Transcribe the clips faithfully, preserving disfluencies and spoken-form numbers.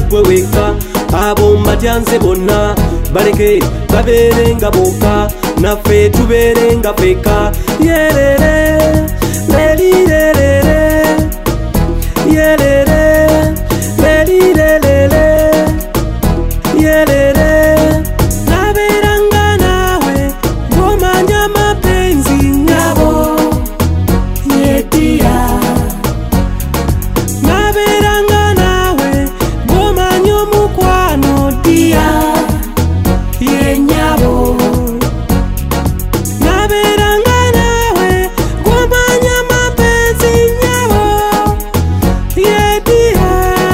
gwe weka abo mbatyanze bonna baleke babeerenga boka naffe tubeerenga feka yerere lelirerere yerere lelirerere yerere naberanga nawe ngomanya mapenzi nyabo yetia naberanga nawe ngomanya mukwano dia yenyabo naberanga nawe ngomanya mapenzi nyabo yetia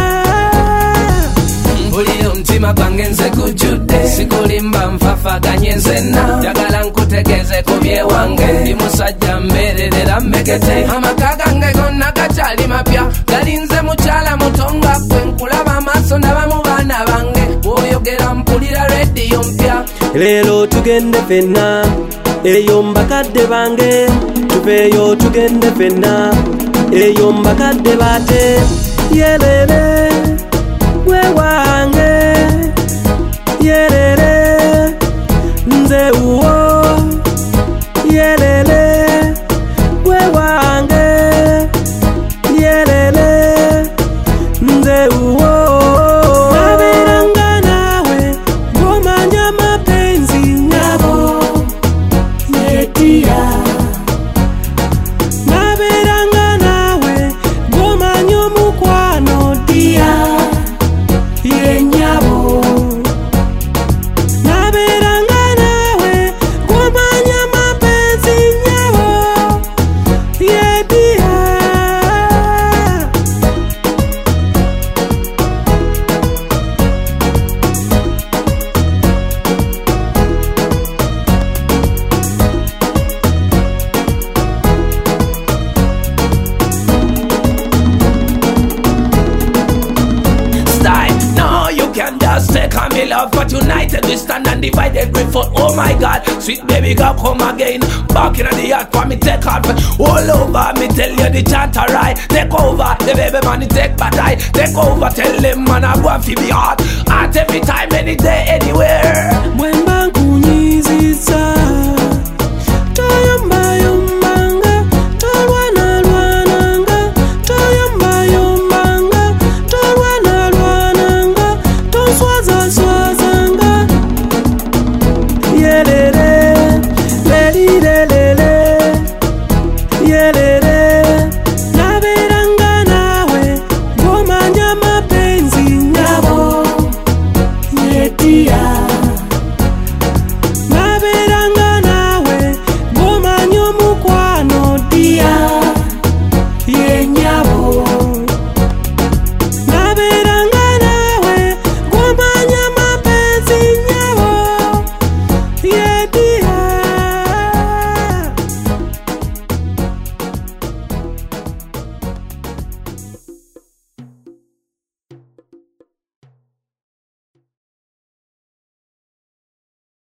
Buliro mtima gwange nze gujjudde sikulimba nfafaganye nzenna njagala nkutegeeze ku byewange ndi musajja mbeererera mmekete amaka gange gonna gakyali mapya galinze mukyala mutonga gwe nkulaba amaaso ndaba mu baana bange bw'oyogera mpulira rediyo mpya leero tugende fenna eyo mbakadde bange tuveeyo tugende fenna eyo mbakadde bate yerere gwe wange yerere nze uwo yerere gwe wange yerere nze uwo naberanga nawe ngomanya mapenzi nyabo yetia naberanga nawe ngomanya mukwano dia yenyabo naberanga nawe ngomanya mapenzi nyabo yetia No, you can't just take on me love, but united we stand and divided we fall. Oh my God, sweet baby girl, come again. Back in the yard for me take off all over. Me tell you the chant alright. Take over, the baby man he take batai. Take over, tell him man I want to be hot. Hot every time, any day, anywhere.